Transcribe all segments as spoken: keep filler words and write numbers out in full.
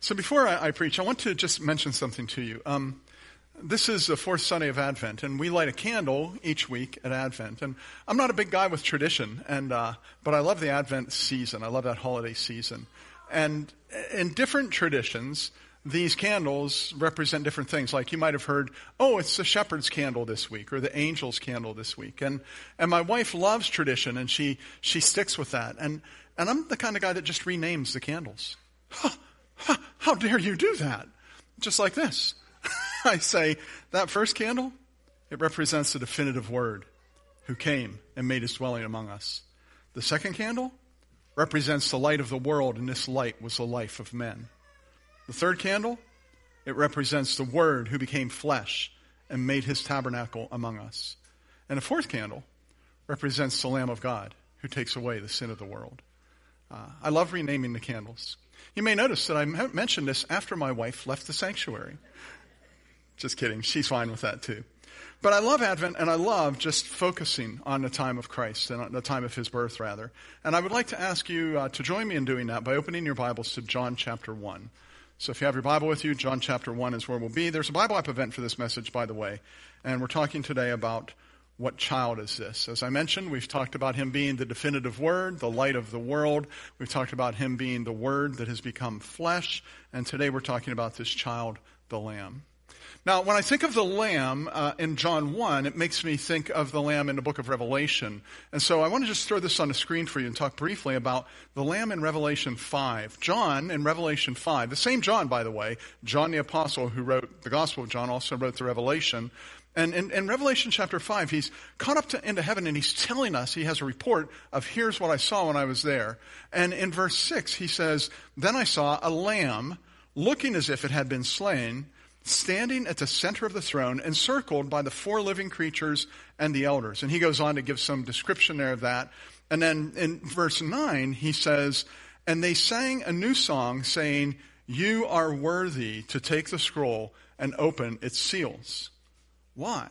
So before I, I preach, I want to just mention something to you. Um, this is the fourth Sunday of Advent, and we light a candle each week at Advent. And I'm not a big guy with tradition, and uh, but I love the Advent season. I love that holiday season. And in different traditions, these candles represent different things. Like you might have heard, oh, it's the shepherd's candle this week, or the angel's candle this week. And and my wife loves tradition, and she she sticks with that. And and I'm the kind of guy that just renames the candles. Huh, huh, how dare you do that? Just like this. I say, that first candle, it represents the definitive Word who came and made his dwelling among us. The second candle represents the light of the world, and this light was the life of men. The third candle, it represents the Word who became flesh and made his tabernacle among us. And the fourth candle represents the Lamb of God who takes away the sin of the world. Uh, I love renaming the candles. You may notice that I mentioned this after my wife left the sanctuary. Just kidding. She's fine with that too. But I love Advent, and I love just focusing on the time of Christ, and on the time of his birth, rather. And I would like to ask you uh, to join me in doing that by opening your Bibles to John chapter one. So if you have your Bible with you, John chapter one is where we'll be. There's a Bible app event for this message, by the way. And we're talking today about what child is this. As I mentioned, we've talked about him being the definitive Word, the light of the world. We've talked about him being the Word that has become flesh. And today we're talking about this child, the Lamb. Now, when I think of the Lamb uh, in John one, it makes me think of the Lamb in the book of Revelation. And so I want to just throw this on the screen for you and talk briefly about the Lamb in Revelation five. John in Revelation five, the same John, by the way, John the Apostle who wrote the Gospel of John, also wrote the Revelation. And in, in Revelation chapter five, he's caught up to, into heaven, and he's telling us, he has a report of here's what I saw when I was there. And in verse six, he says, then I saw a lamb looking as if it had been slain, standing at the center of the throne, encircled by the four living creatures and the elders. And he goes on to give some description there of that. And then in verse nine, he says, and they sang a new song, saying, you are worthy to take the scroll and open its seals. Why?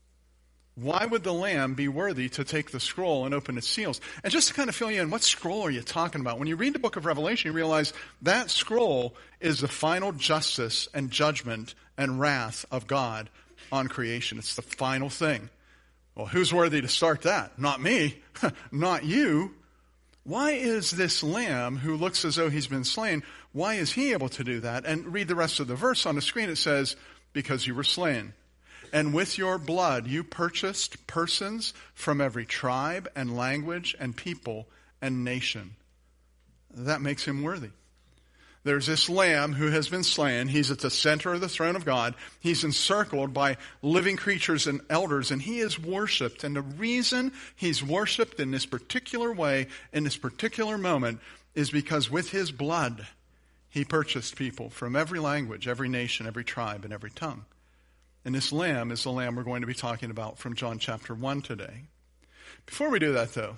Why would the Lamb be worthy to take the scroll and open its seals? And just to kind of fill you in, what scroll are you talking about? When you read the book of Revelation, you realize that scroll is the final justice and judgment and wrath of God on creation. It's the final thing. Well, who's worthy to start that? Not me. Not you. Why is this Lamb who looks as though he's been slain, why is he able to do that? And read the rest of the verse on the screen. It says, because you were slain. And with your blood you purchased persons from every tribe and language and people and nation. That makes him worthy. There's this Lamb who has been slain. He's at the center of the throne of God. He's encircled by living creatures and elders, and he is worshipped. And the reason he's worshipped in this particular way, in this particular moment, is because with his blood he purchased people from every language, every nation, every tribe, and every tongue. And this Lamb is the Lamb we're going to be talking about from John chapter one today. Before we do that, though,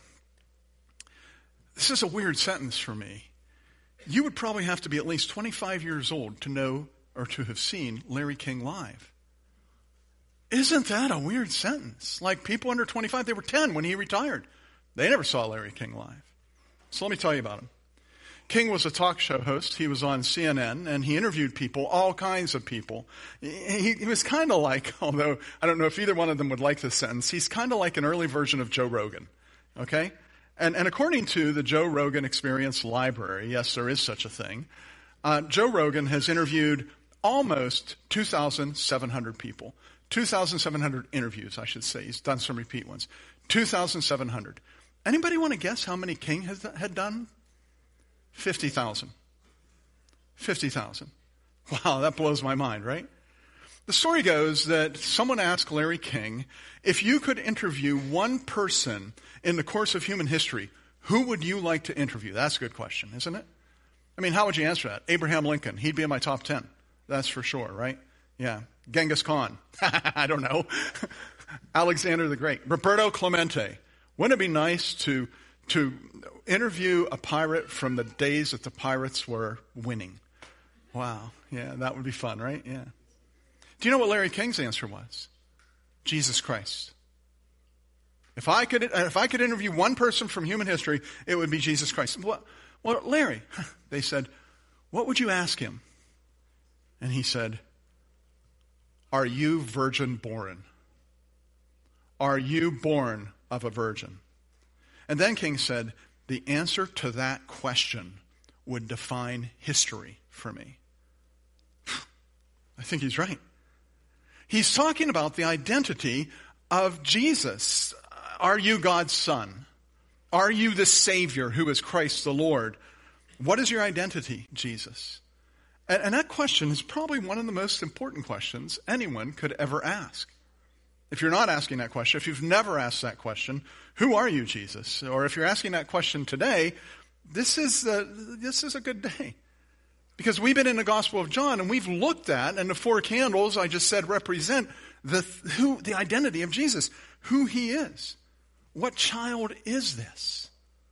this is a weird sentence for me. You would probably have to be at least twenty-five years old to know or to have seen Larry King live. Isn't that a weird sentence? Like people under twenty-five, they were ten when he retired. They never saw Larry King live. So let me tell you about him. King was a talk show host. He was on C N N, and he interviewed people, all kinds of people. He, he was kind of like, although I don't know if either one of them would like this sentence, he's kind of like an early version of Joe Rogan, okay? And, and according to the Joe Rogan Experience Library, yes, there is such a thing, uh, Joe Rogan has interviewed almost two thousand seven hundred people. two thousand seven hundred interviews, I should say. He's done some repeat ones. two thousand seven hundred. Anybody want to guess how many King has, had done? fifty thousand. fifty thousand. Wow, that blows my mind, right? The story goes that someone asked Larry King, if you could interview one person in the course of human history, who would you like to interview? That's a good question, isn't it? I mean, how would you answer that? Abraham Lincoln. He'd be in my top ten. That's for sure, right? Yeah. Genghis Khan. I don't know. Alexander the Great. Roberto Clemente. Wouldn't it be nice to to interview a pirate from the days that the pirates were winning? Wow. Yeah, that would be fun, right? Yeah. Do you know what Larry King's answer was? Jesus Christ. If I could, if I could interview one person from human history, it would be Jesus Christ. Well, well Larry, they said, what would you ask him? And he said, are you virgin born? Are you born of a virgin? And then King said, the answer to that question would define history for me. I think he's right. He's talking about the identity of Jesus. Are you God's son? Are you the Savior who is Christ the Lord? What is your identity, Jesus? And, and that question is probably one of the most important questions anyone could ever ask. If you're not asking that question, if you've never asked that question, who are you, Jesus? Or if you're asking that question today, this is a, this is a good day. Because we've been in the Gospel of John and we've looked at, and the four candles I just said represent the, who, the identity of Jesus, who he is. What child is this?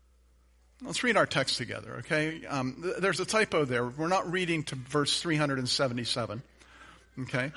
Let's read our text together, okay? Um, th- there's a typo there. We're not reading to verse three hundred seventy-seven, okay?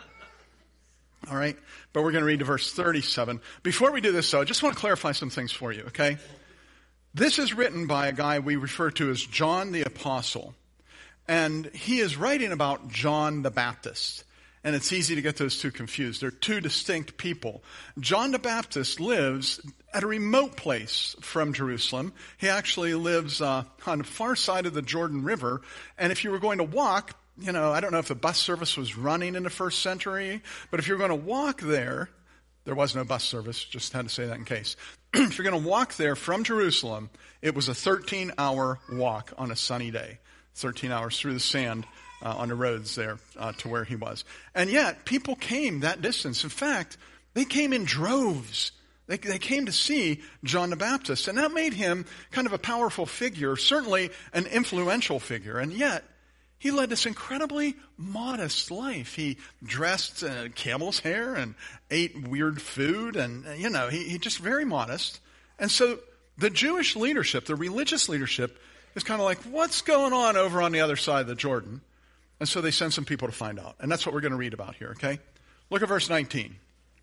All right? But we're going to read to verse thirty-seven. Before we do this, though, I just want to clarify some things for you, okay? This is written by a guy we refer to as John the Apostle. And he is writing about John the Baptist. And it's easy to get those two confused. They're two distinct people. John the Baptist lives at a remote place from Jerusalem. He actually lives uh, on the far side of the Jordan River. And if you were going to walk, you know, I don't know if the bus service was running in the first century, but if you're going to walk there, there was no bus service, just had to say that in case. If you're going to walk there from Jerusalem, it was a thirteen-hour walk on a sunny day. thirteen hours through the sand uh, on the roads there uh, to where he was. And yet, people came that distance. In fact, they came in droves. They, they came to see John the Baptist. And that made him kind of a powerful figure, certainly an influential figure. And yet, he led this incredibly modest life. He dressed uh, camel's hair and ate weird food. And, you know, he, he just very modest. And so the Jewish leadership, the religious leadership, is kind of like, what's going on over on the other side of the Jordan? And so they send some people to find out. And that's what we're going to read about here, okay? Look at verse nineteen.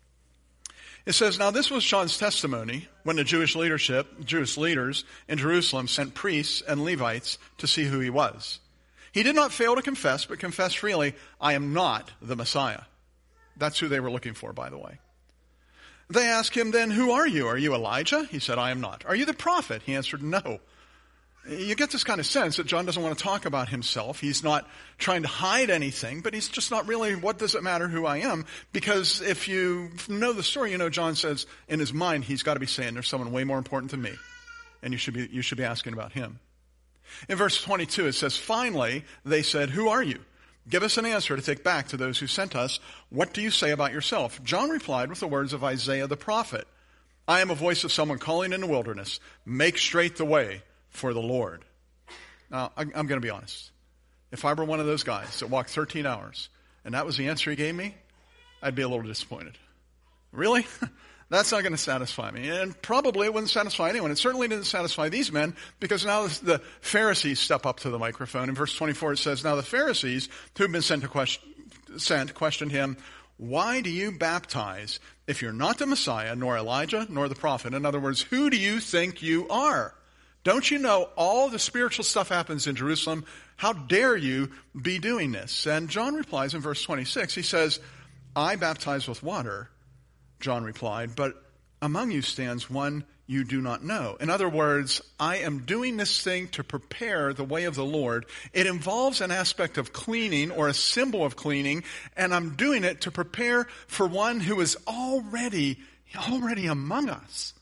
It says, now this was John's testimony when the Jewish leadership, Jewish leaders in Jerusalem sent priests and Levites to see who he was. He did not fail to confess, but confessed freely, I am not the Messiah. That's who they were looking for, by the way. They asked him then, who are you? Are you Elijah? He said, I am not. Are you the prophet? He answered, no. You get this kind of sense that John doesn't want to talk about himself. He's not trying to hide anything, but he's just not really, what does it matter who I am? Because if you know the story, you know John says in his mind, he's got to be saying there's someone way more important than me. And you should be, you should be asking about him. In verse twenty-two, it says, finally, they said, who are you? Give us an answer to take back to those who sent us. What do you say about yourself? John replied with the words of Isaiah the prophet. I am a voice of someone calling in the wilderness. Make straight the way for the Lord. Now, I'm going to be honest. If I were one of those guys that walked thirteen hours and that was the answer he gave me, I'd be a little disappointed. Really? That's not going to satisfy me. And probably it wouldn't satisfy anyone. It certainly didn't satisfy these men because now the Pharisees step up to the microphone. In verse twenty-four it says, now the Pharisees who had been sent to question, sent questioned him, why do you baptize if you're not the Messiah, nor Elijah, nor the prophet? In other words, who do you think you are? Don't you know all the spiritual stuff happens in Jerusalem? How dare you be doing this? And John replies in verse twenty-six, he says, I baptize with water, John replied, but among you stands one you do not know. In other words, I am doing this thing to prepare the way of the Lord. It involves an aspect of cleaning or a symbol of cleaning, and I'm doing it to prepare for one who is already, already among us.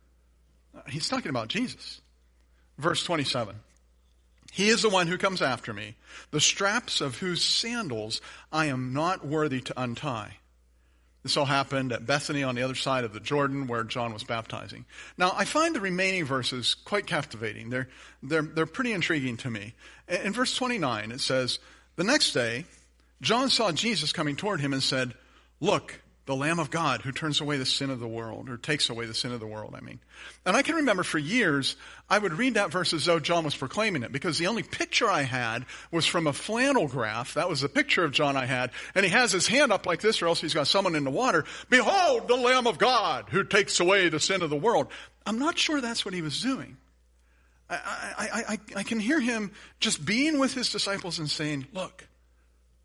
He's talking about Jesus. Verse twenty-seven, he is the one who comes after me, the straps of whose sandals I am not worthy to untie. This all happened at Bethany on the other side of the Jordan where John was baptizing. Now, I find the remaining verses quite captivating. They're, they're, they're pretty intriguing to me. In verse twenty-nine, it says, the next day, John saw Jesus coming toward him and said, look, the Lamb of God who turns away the sin of the world, or takes away the sin of the world, I mean. And I can remember for years, I would read that verse as though John was proclaiming it, because the only picture I had was from a flannel graph. That was the picture of John I had. And he has his hand up like this, or else he's got someone in the water. Behold, the Lamb of God who takes away the sin of the world. I'm not sure that's what he was doing. I, I, I, I can hear him just being with his disciples and saying, look,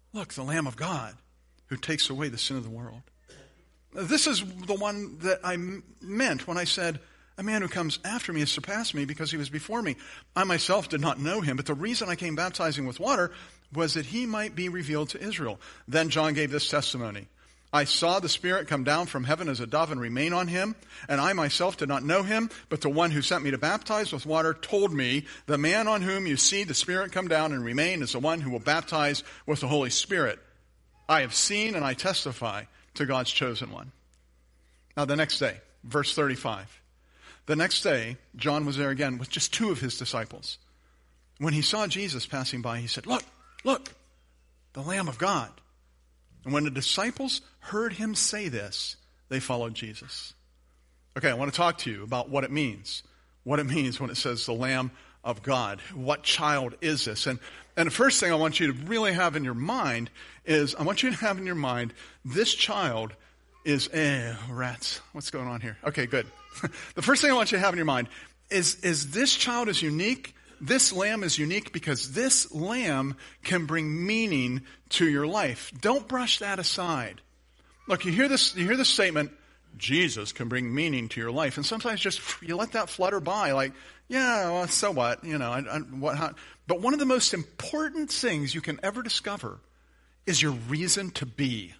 look, the Lamb of God who takes away the sin of the world. This is the one that I m- meant when I said, a man who comes after me has surpassed me because he was before me. I myself did not know him, but the reason I came baptizing with water was that he might be revealed to Israel. Then John gave this testimony. I saw the Spirit come down from heaven as a dove and remain on him, and I myself did not know him, but the one who sent me to baptize with water told me, the man on whom you see the Spirit come down and remain is the one who will baptize with the Holy Spirit. I have seen and I testify to God's chosen one. Now the next day, verse thirty-five. The next day, John was there again with just two of his disciples. When he saw Jesus passing by, he said, look, look, the Lamb of God. And when the disciples heard him say this, they followed Jesus. Okay, I want to talk to you about what it means. What it means when it says the Lamb of God. What child is this? And, and the first thing I want you to really have in your mind is, I want you to have in your mind, this child is, eh, rats. What's going on here? Okay, good. The first thing I want you to have in your mind is, is this child is unique. This lamb is unique because this lamb can bring meaning to your life. Don't brush that aside. Look, you hear this, you hear this statement, Jesus can bring meaning to your life. And sometimes just, you let that flutter by like, yeah, well, so what? You know, I, I, what, how? But one of the most important things you can ever discover is your reason to be.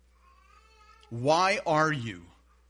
Why are you?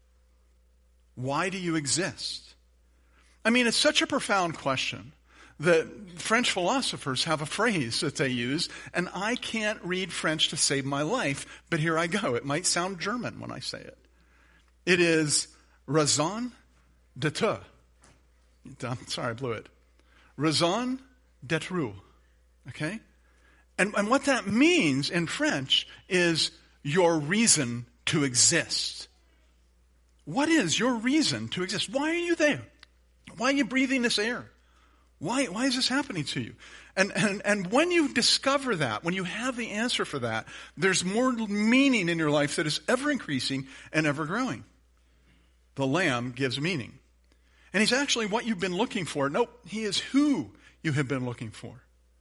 Why do you exist? I mean, it's such a profound question that French philosophers have a phrase that they use, and I can't read French to save my life, but here I go. It might sound German when I say it. It is raison d'être. I'm sorry, I blew it. Raison d'être. Okay? And, and what that means in French is your reason to exist. What is your reason to exist? Why are you there? Why are you breathing this air? Why, why is this happening to you? And, and, and when you discover that, when you have the answer for that, there's more meaning in your life that is ever increasing and ever growing. The Lamb gives meaning. And he's actually what you've been looking for. Nope, he is who you have been looking for.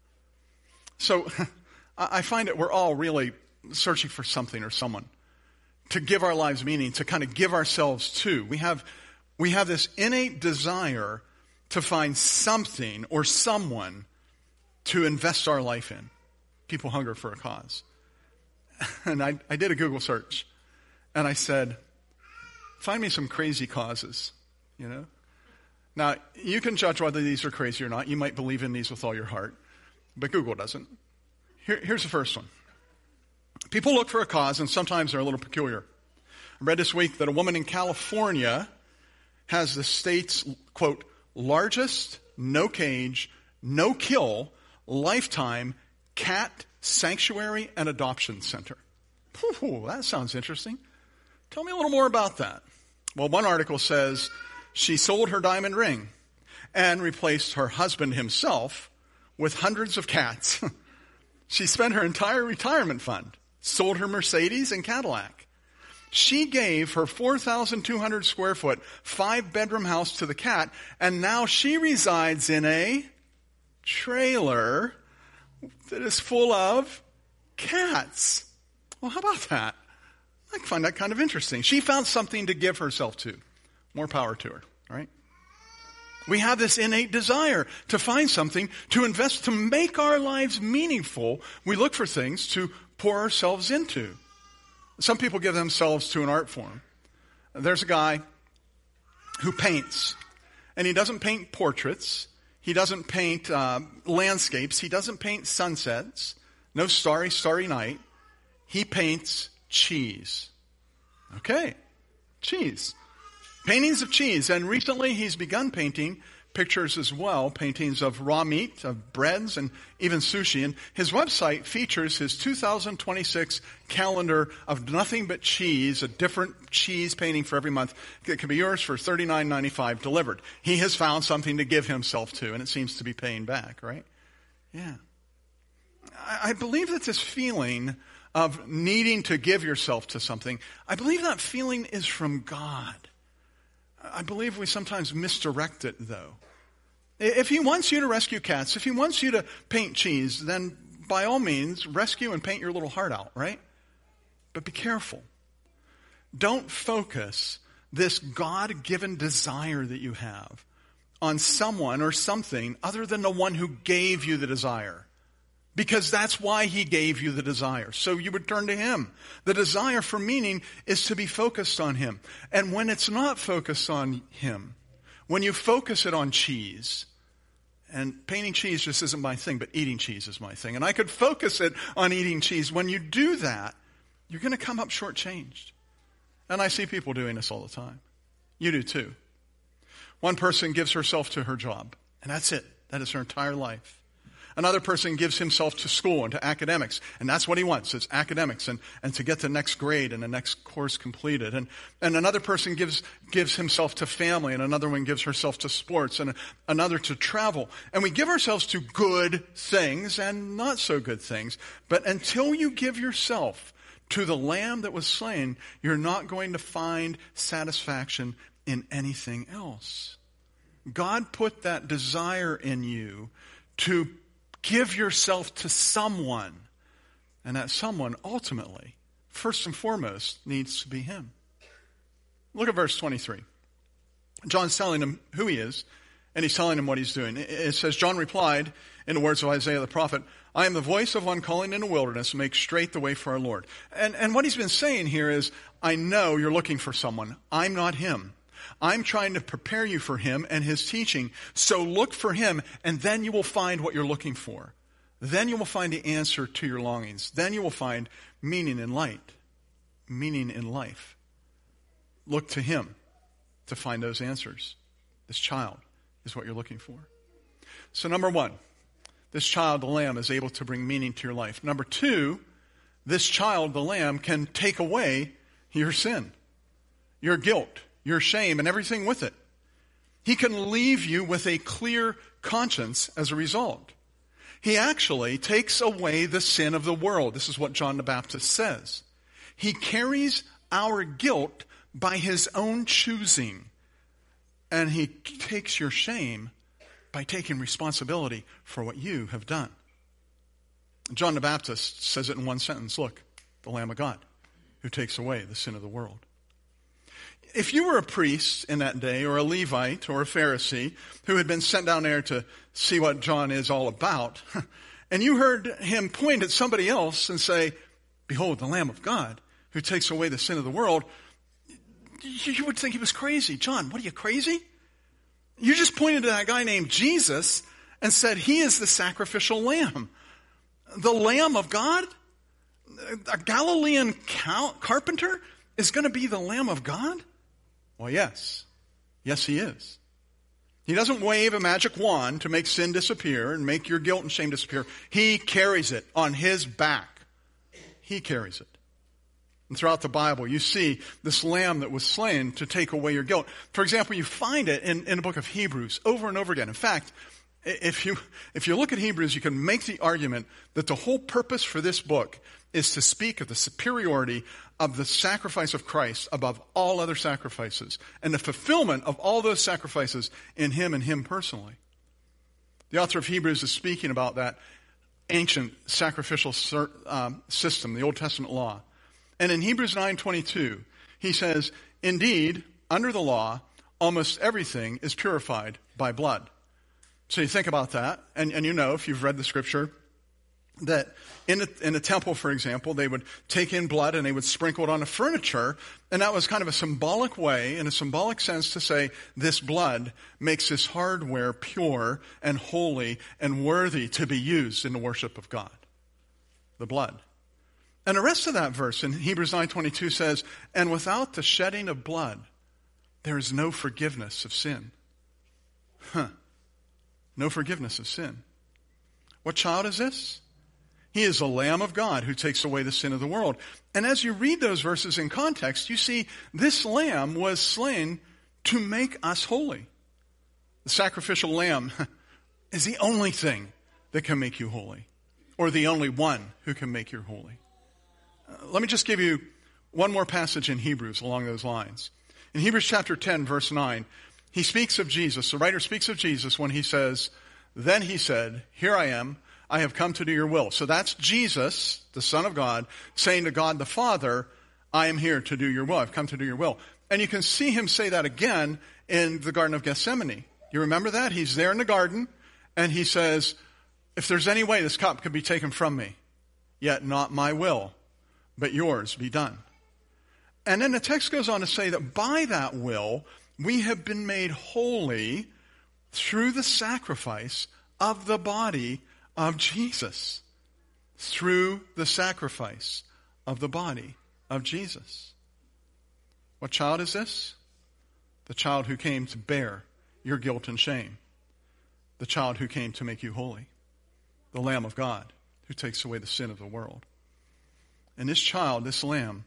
So I find that we're all really searching for something or someone to give our lives meaning, to kind of give ourselves to. We have, we have this innate desire to find something or someone to invest our life in. People hunger for a cause. And I, I did a Google search, and I said, find me some crazy causes, you know? Now, you can judge whether these are crazy or not. You might believe in these with all your heart, but Google doesn't. Here, here's the first one. People look for a cause, and sometimes they're a little peculiar. I read this week that a woman in California has the state's, quote, largest, no cage, no kill, lifetime cat sanctuary and adoption center. Whew, that sounds interesting. Tell me a little more about that. Well, one article says she sold her diamond ring and replaced her husband himself with hundreds of cats. She spent her entire retirement fund, sold her Mercedes and Cadillac. She gave her four thousand two hundred square foot, five bedroom house to the cat, and now she resides in a trailer that is full of cats. Well, how about that? I find that kind of interesting. She found something to give herself to. More power to her, right? We have this innate desire to find something to invest, to make our lives meaningful. We look for things to pour ourselves into. Some people give themselves to an art form. There's a guy who paints, and he doesn't paint portraits. He doesn't paint uh, landscapes. He doesn't paint sunsets. No starry, starry night. He paints cheese. Okay, cheese. Paintings of cheese. And recently he's begun painting pictures as well, paintings of raw meat, of breads, and even sushi. And his website features his two thousand twenty-six calendar of nothing but cheese, a different cheese painting for every month. It can be yours for thirty-nine ninety-five delivered. He has found something to give himself to, and it seems to be paying back, right? Yeah. I, I believe that this feeling of needing to give yourself to something, I believe that feeling is from God. I believe we sometimes misdirect it, though. If he wants you to rescue cats, if he wants you to paint cheese, then by all means, rescue and paint your little heart out, right? But be careful. Don't focus this God-given desire that you have on someone or something other than the one who gave you the desire. Because that's why he gave you the desire. So you would turn to him. The desire for meaning is to be focused on him. And when it's not focused on him, when you focus it on cheese, and painting cheese just isn't my thing, but eating cheese is my thing. And I could focus it on eating cheese. When you do that, you're going to come up shortchanged. And I see people doing this all the time. You do too. One person gives herself to her job, and that's it. That is her entire life. Another person gives himself to school and to academics, and that's what he wants. It's academics and, and to get the next grade and the next course completed. And, and another person gives, gives himself to family, and another one gives herself to sports, and another to travel. And we give ourselves to good things and not so good things. But until you give yourself to the Lamb that was slain, you're not going to find satisfaction in anything else. God put that desire in you to give yourself to someone. And that someone, ultimately, first and foremost, needs to be him. Look at verse twenty-three. John's telling him who he is, and he's telling him what he's doing. It says, John replied, in the words of Isaiah the prophet, I am the voice of one calling in the wilderness, make straight the way for our Lord. And, and what he's been saying here is, I know you're looking for someone. I'm not him. I'm trying to prepare you for him and his teaching. So look for him, and then you will find what you're looking for. Then you will find the answer to your longings. Then you will find meaning in light, meaning in life. Look to him to find those answers. This child is what you're looking for. So number one, this child, the Lamb, is able to bring meaning to your life. Number two, this child, the Lamb, can take away your sin, your guilt, your shame, and everything with it. He can leave you with a clear conscience as a result. He actually takes away the sin of the world. This is what John the Baptist says. He carries our guilt by his own choosing, and he takes your shame by taking responsibility for what you have done. John the Baptist says it in one sentence. Look, the Lamb of God who takes away the sin of the world. If you were a priest in that day, or a Levite, or a Pharisee, who had been sent down there to see what John is all about, and you heard him point at somebody else and say, behold, the Lamb of God, who takes away the sin of the world, you would think he was crazy. John, what are you, crazy? You just pointed to that guy named Jesus and said he is the sacrificial lamb. The Lamb of God? A Galilean carpenter is going to be the Lamb of God? Well, yes. Yes, he is. He doesn't wave a magic wand to make sin disappear and make your guilt and shame disappear. He carries it on his back. He carries it. And throughout the Bible, you see this lamb that was slain to take away your guilt. For example, you find it in, in the book of Hebrews over and over again. In fact, if you, if you look at Hebrews, you can make the argument that the whole purpose for this book is to speak of the superiority of the sacrifice of Christ above all other sacrifices, and the fulfillment of all those sacrifices in him and him personally. The author of Hebrews is speaking about that ancient sacrificial um, system, the Old Testament law. And in Hebrews nine twenty-two, he says, indeed, under the law, almost everything is purified by blood. So you think about that, and, and you know, if you've read the scripture, that in a, in a temple, for example, they would take in blood and they would sprinkle it on the furniture, and that was kind of a symbolic way, in a symbolic sense, to say this blood makes this hardware pure and holy and worthy to be used in the worship of God. The blood. And the rest of that verse in Hebrews nine twenty-two says, and without the shedding of blood, there is no forgiveness of sin. Huh. No forgiveness of sin. What child is this? He is the Lamb of God who takes away the sin of the world. And as you read those verses in context, you see this lamb was slain to make us holy. The sacrificial lamb is the only thing that can make you holy, or the only one who can make you holy. Uh, let me just give you one more passage in Hebrews along those lines. In Hebrews chapter ten, verse nine, he speaks of Jesus. The writer speaks of Jesus when he says, then he said, here I am. I have come to do your will. So that's Jesus, the Son of God, saying to God the Father, I am here to do your will. I've come to do your will. And you can see him say that again in the Garden of Gethsemane. You remember that? He's there in the garden, and he says, if there's any way this cup could be taken from me, yet not my will, but yours be done. And then the text goes on to say that by that will, we have been made holy through the sacrifice of the body of Jesus. Through the sacrifice of the body of Jesus. What child is this? The child who came to bear your guilt and shame. The child who came to make you holy. The Lamb of God who takes away the sin of the world. And this child, this lamb,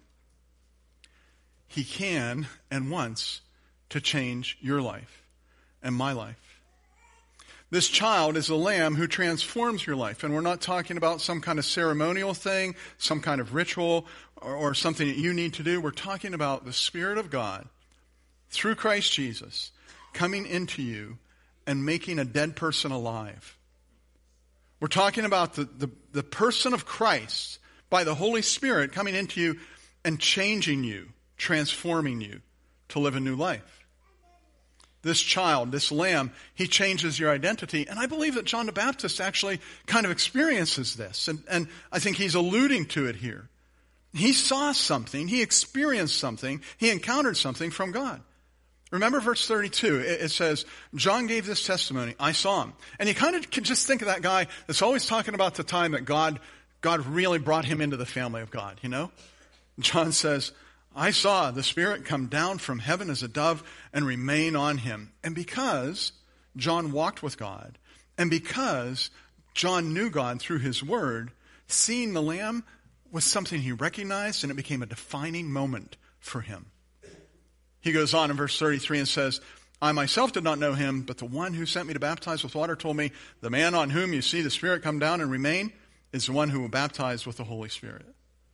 he can and wants to change your life and my life. This child is a lamb who transforms your life. And we're not talking about some kind of ceremonial thing, some kind of ritual, or, or something that you need to do. We're talking about the Spirit of God, through Christ Jesus, coming into you and making a dead person alive. We're talking about the, the, the person of Christ, by the Holy Spirit, coming into you and changing you, transforming you to live a new life. This child, this lamb, he changes your identity. And I believe that John the Baptist actually kind of experiences this. And, and I think he's alluding to it here. He saw something. He experienced something. He encountered something from God. Remember verse thirty-two. It, it says, John gave this testimony. I saw him. And you kind of can just think of that guy that's always talking about the time that God, God really brought him into the family of God, you know? John says, I saw the Spirit come down from heaven as a dove and remain on him. And because John walked with God, and because John knew God through his word, seeing the Lamb was something he recognized, and it became a defining moment for him. He goes on in verse thirty-three and says, I myself did not know him, but the one who sent me to baptize with water told me, the man on whom you see the Spirit come down and remain is the one who will baptize with the Holy Spirit.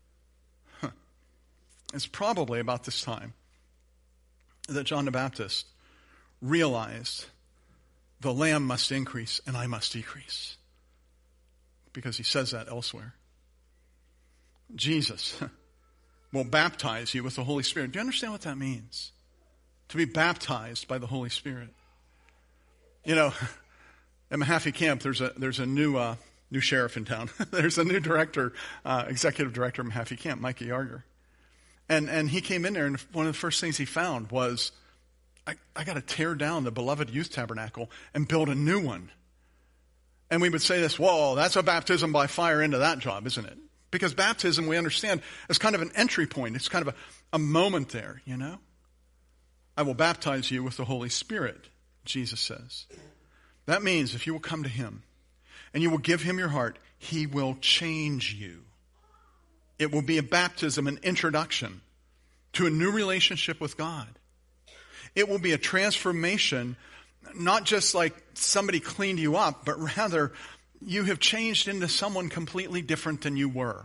It's probably about this time that John the Baptist realized the Lamb must increase and I must decrease. Because he says that elsewhere. Jesus will baptize you with the Holy Spirit. Do you understand what that means? To be baptized by the Holy Spirit. You know, at Mahaffey Camp, there's a there's a new uh, new sheriff in town. There's a new director, uh, executive director of Mahaffey Camp, Micah Yarger. And and he came in there, and one of the first things he found was, I, I got to tear down the beloved youth tabernacle and build a new one. And we would say this, whoa, that's a baptism by fire into that job, isn't it? Because baptism, we understand, is kind of an entry point. It's kind of a, a moment there, you know? I will baptize you with the Holy Spirit, Jesus says. That means if you will come to him and you will give him your heart, he will change you. It will be a baptism, an introduction to a new relationship with God. It will be a transformation, not just like somebody cleaned you up, but rather you have changed into someone completely different than you were.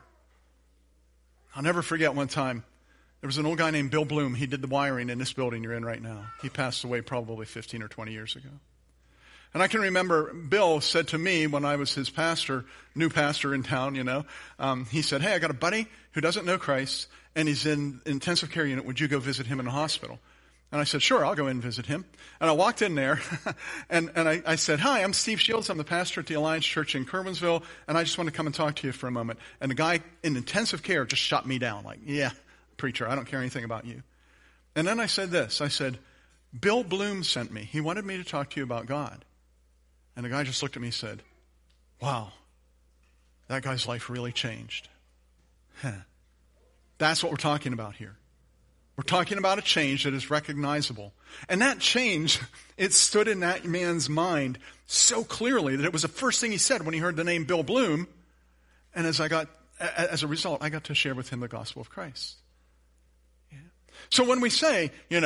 I'll never forget one time, there was an old guy named Bill Bloom. He did the wiring in this building you're in right now. He passed away probably fifteen or twenty years ago. And I can remember Bill said to me when I was his pastor, new pastor in town, you know, um, he said, hey, I got a buddy who doesn't know Christ, and he's in intensive care unit. Would you go visit him in the hospital? And I said, sure, I'll go in and visit him. And I walked in there, and, and I, I said, hi, I'm Steve Shields. I'm the pastor at the Alliance Church in Kerwinsville, and I just want to come and talk to you for a moment. And the guy in intensive care just shot me down, like, yeah, preacher, I don't care anything about you. And then I said this. I said, Bill Bloom sent me. He wanted me to talk to you about God. And the guy just looked at me and said, wow, that guy's life really changed. Huh. That's what we're talking about here. We're talking about a change that is recognizable. And that change, it stood in that man's mind so clearly that it was the first thing he said when he heard the name Bill Bloom. And as I got, as a result, I got to share with him the gospel of Christ. Yeah. So when we say, you know,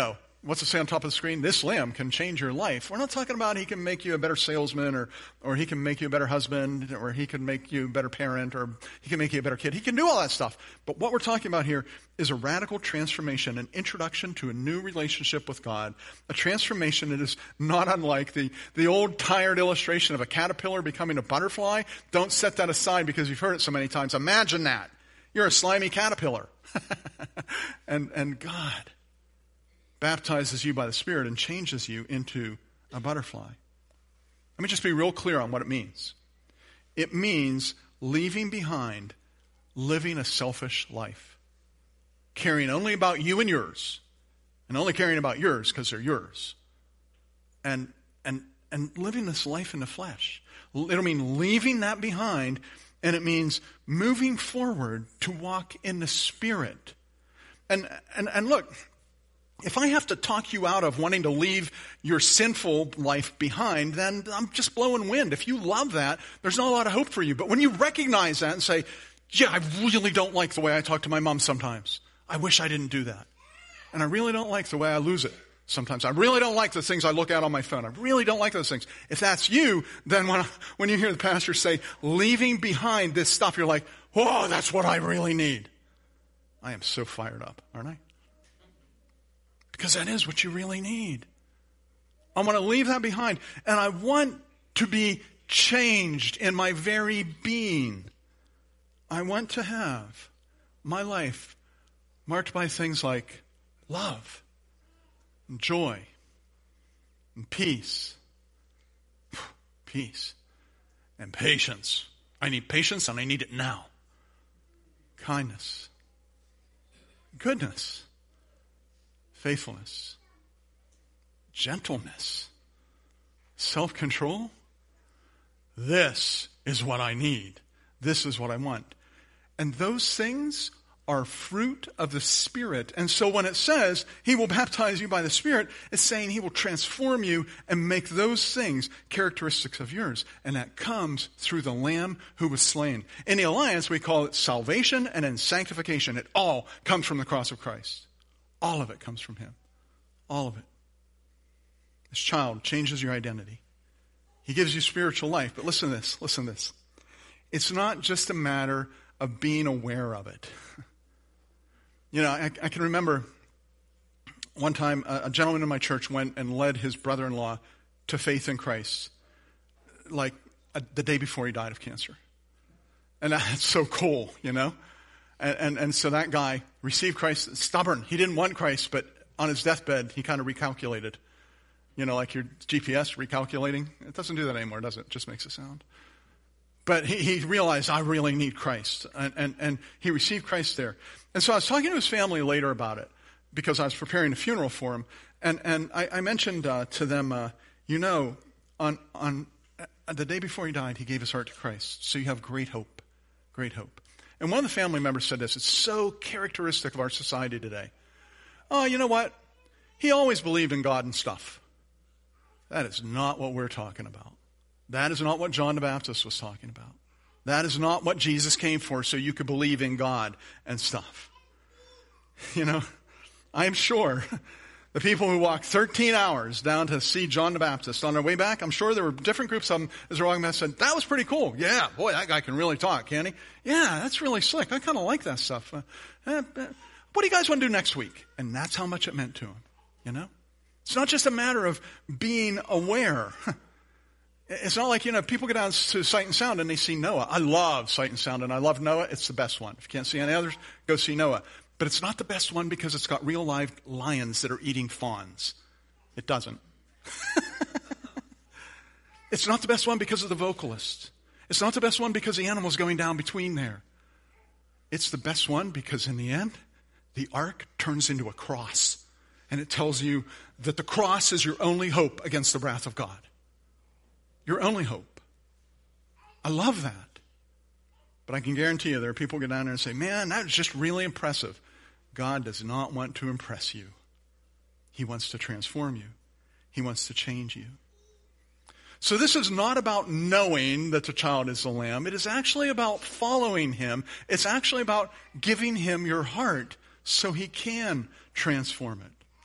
what's it say on top of the screen? This lamb can change your life. We're not talking about he can make you a better salesman or, or he can make you a better husband or he can make you a better parent or he can make you a better kid. He can do all that stuff. But what we're talking about here is a radical transformation, an introduction to a new relationship with God, a transformation that is not unlike the, the old tired illustration of a caterpillar becoming a butterfly. Don't set that aside because you've heard it so many times. Imagine that. You're a slimy caterpillar. and, and God baptizes you by the Spirit and changes you into a butterfly. Let me just be real clear on what it means. It means leaving behind living a selfish life, caring only about you and yours, and only caring about yours because they're yours, and and and living this life in the flesh. It'll mean leaving that behind, and it means moving forward to walk in the Spirit. And and and look, if I have to talk you out of wanting to leave your sinful life behind, then I'm just blowing wind. If you love that, there's not a lot of hope for you. But when you recognize that and say, yeah, I really don't like the way I talk to my mom sometimes. I wish I didn't do that. And I really don't like the way I lose it sometimes. I really don't like the things I look at on my phone. I really don't like those things. If that's you, then when, when you hear the pastor say, leaving behind this stuff, you're like, whoa, that's what I really need. I am so fired up, aren't I? Because that is what you really need. I want to leave that behind. And I want to be changed in my very being. I want to have my life marked by things like love, and joy, and peace. Peace. And patience. I need patience and I need it now. Kindness. Goodness. Faithfulness, gentleness, self-control. This is what I need. This is what I want. And those things are fruit of the Spirit. And so when it says he will baptize you by the Spirit, it's saying he will transform you and make those things characteristics of yours. And that comes through the Lamb who was slain. In the Alliance, we call it salvation and then sanctification. It all comes from the cross of Christ. All of it comes from him. All of it. This child changes your identity. He gives you spiritual life. But listen to this. Listen to this. It's not just a matter of being aware of it. You know, I, I can remember one time a, a gentleman in my church went and led his brother-in-law to faith in Christ, like a, the day before he died of cancer. And that's so cool, you know? And, and and so that guy received Christ, stubborn. He didn't want Christ, but on his deathbed, he kind of recalculated. You know, like your G P S recalculating. It doesn't do that anymore, does it? It just makes a sound. But he, he realized, I really need Christ. And, and, and he received Christ there. And so I was talking to his family later about it because I was preparing a funeral for him. And, and I, I mentioned uh, to them, uh, you know, on, on uh, the day before he died, he gave his heart to Christ. So you have great hope, great hope. And one of the family members said this, it's so characteristic of our society today. Oh, you know what? He always believed in God and stuff. That is not what we're talking about. That is not what John the Baptist was talking about. That is not what Jesus came for, so you could believe in God and stuff. You know, I'm sure the people who walked thirteen hours down to see John the Baptist on their way back, I'm sure there were different groups of them as they're walking back said, that was pretty cool. Yeah, boy, that guy can really talk, can't he? Yeah, that's really slick. I kind of like that stuff. Uh, uh, what do you guys want to do next week? And that's how much it meant to him, you know? It's not just a matter of being aware. It's not like, you know, people go down to Sight and Sound and they see Noah. I love Sight and Sound and I love Noah. It's the best one. If you can't see any others, go see Noah. But it's not the best one because it's got real live lions that are eating fawns. It doesn't. It's not the best one because of the vocalist. It's not the best one because the animal's going down between there. It's the best one because in the end, the ark turns into a cross. And it tells you that the cross is your only hope against the wrath of God. Your only hope. I love that. But I can guarantee you there are people who go down there and say, man, that was just really impressive. God does not want to impress you. He wants to transform you. He wants to change you. So this is not about knowing that the child is the Lamb. It is actually about following him. It's actually about giving him your heart so he can transform it.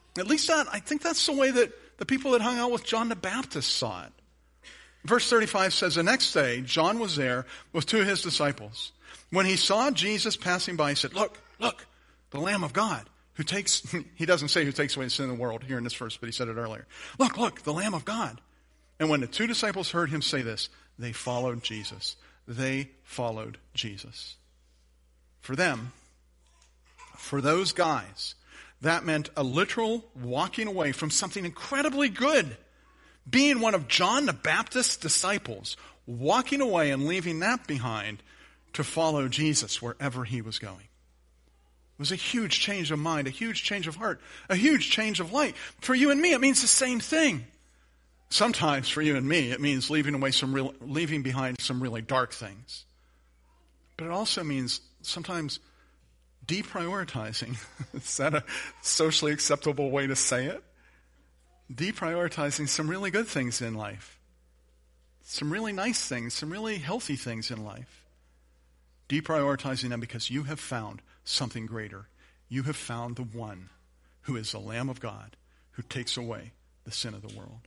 At least that, I think that's the way that the people that hung out with John the Baptist saw it. Verse thirty-five says, the next day, John was there with two of his disciples. When he saw Jesus passing by, he said, look, look, the Lamb of God who takes, he doesn't say who takes away the sin of the world here in this verse, but he said it earlier. Look, look, the Lamb of God. And when the two disciples heard him say this, they followed Jesus. They followed Jesus. For them, for those guys, that meant a literal walking away from something incredibly good. Being one of John the Baptist's disciples, walking away and leaving that behind to follow Jesus wherever he was going. It was a huge change of mind, a huge change of heart, a huge change of light. For you and me, it means the same thing. Sometimes for you and me, it means leaving away some real, leaving behind some really dark things. But it also means sometimes deprioritizing. Is that a socially acceptable way to say it? Deprioritizing some really good things in life. Some really nice things, some really healthy things in life. Deprioritizing them because you have found something greater. You have found the one who is the Lamb of God who takes away the sin of the world.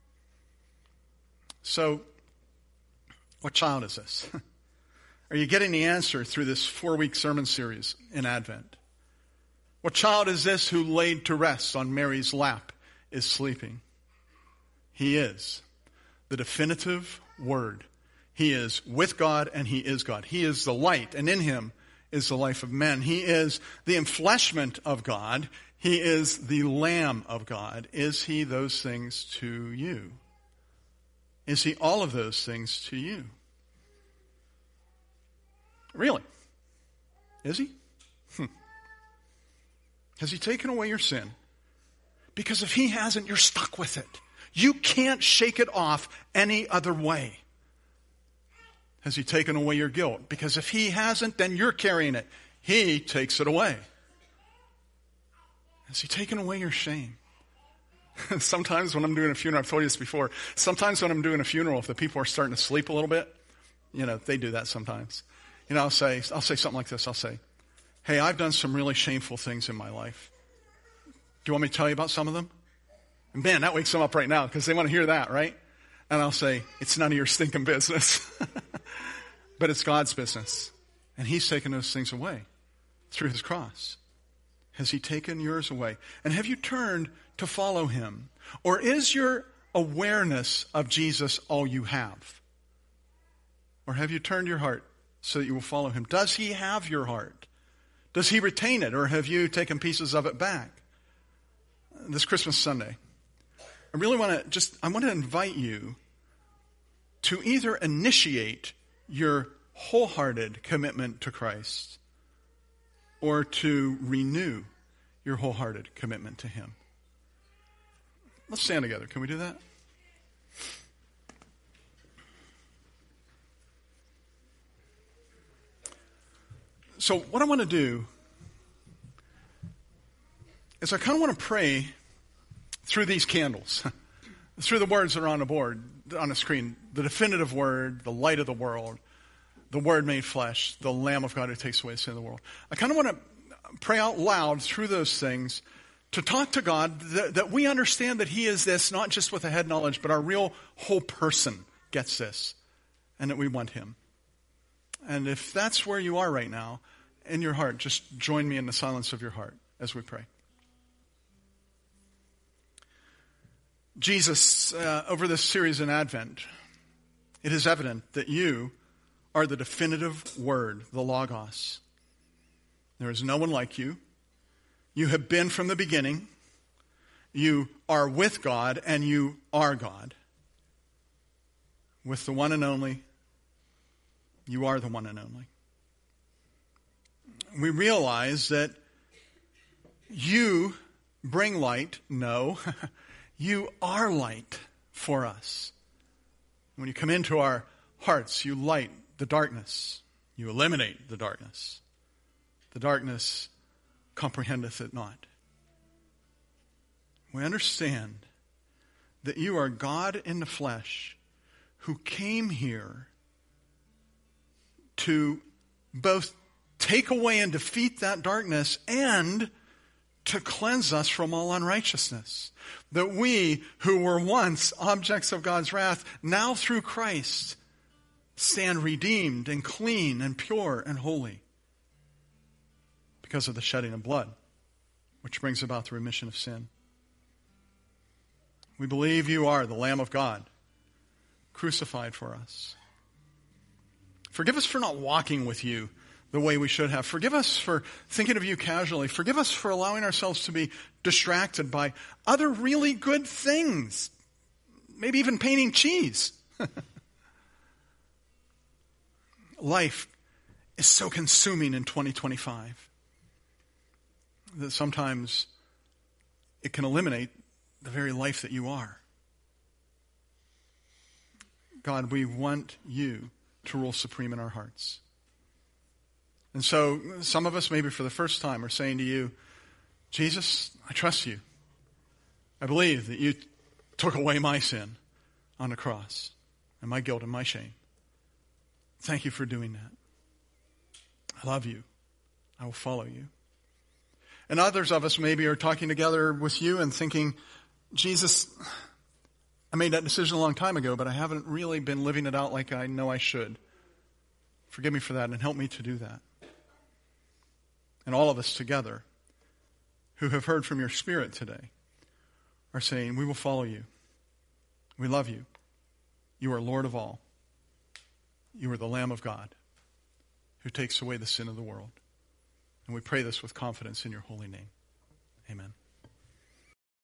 So, what child is this? Are you getting the answer through this four-week sermon series in Advent? What child is this who laid to rest on Mary's lap is sleeping? He is the definitive Word. He is with God and he is God. He is the light, and in him is the life of men. He is the enfleshment of God. He is the Lamb of God. Is he those things to you? Is he all of those things to you? Really? Is he? Hmm. Has he taken away your sin? Because if he hasn't, you're stuck with it. You can't shake it off any other way. Has he taken away your guilt? Because if he hasn't, then you're carrying it. He takes it away. Has he taken away your shame? Sometimes when I'm doing a funeral, I've told you this before, sometimes when I'm doing a funeral, if the people are starting to sleep a little bit, you know, they do that sometimes. You know, I'll say, I'll say something like this. I'll say, hey, I've done some really shameful things in my life. Do you want me to tell you about some of them? And man, that wakes them up right now because they want to hear that, right? And I'll say, it's none of your stinking business. But it's God's business. And he's taken those things away through his cross. Has he taken yours away? And have you turned to follow him? Or is your awareness of Jesus all you have? Or have you turned your heart so that you will follow him? Does he have your heart? Does he retain it? Or have you taken pieces of it back? This Christmas Sunday, I really want to just, I want to invite you to either initiate your wholehearted commitment to Christ or to renew your wholehearted commitment to him. Let's stand together. Can we do that? So what I want to do is I kind of want to pray through these candles, through the words that are on the board, on the screen, the definitive Word, the light of the world, the Word made flesh, the Lamb of God who takes away the sin of the world. I kind of want to pray out loud through those things to talk to God that, that we understand that he is this, not just with a head knowledge, but our real whole person gets this, and that we want him. And if that's where you are right now, in your heart, just join me in the silence of your heart as we pray. Jesus, uh, over this series in Advent, it is evident that you are the definitive Word, the Logos. There is no one like you. You have been from the beginning. You are with God, and you are God. With the one and only, you are the one and only. We realize that you bring light. No, you are light for us. When you come into our hearts, you light the darkness. You eliminate the darkness. The darkness comprehendeth it not. We understand that you are God in the flesh who came here to both take away and defeat that darkness and to cleanse us from all unrighteousness. That we, who were once objects of God's wrath, now through Christ stand redeemed and clean and pure and holy because of the shedding of blood, which brings about the remission of sin. We believe you are the Lamb of God, crucified for us. Forgive us for not walking with you the way we should have. Forgive us for thinking of you casually. Forgive us for allowing ourselves to be distracted by other really good things. Maybe even painting cheese. Life is so consuming in twenty twenty-five that sometimes it can eliminate the very life that you are. God, we want you to rule supreme in our hearts. And so some of us, maybe for the first time, are saying to you, Jesus, I trust you. I believe that you took away my sin on the cross and my guilt and my shame. Thank you for doing that. I love you. I will follow you. And others of us maybe are talking together with you and thinking, Jesus, I made that decision a long time ago, but I haven't really been living it out like I know I should. Forgive me for that and help me to do that. And all of us together who have heard from your Spirit today are saying, we will follow you. We love you. You are Lord of all. You are the Lamb of God who takes away the sin of the world. And we pray this with confidence in your holy name. Amen.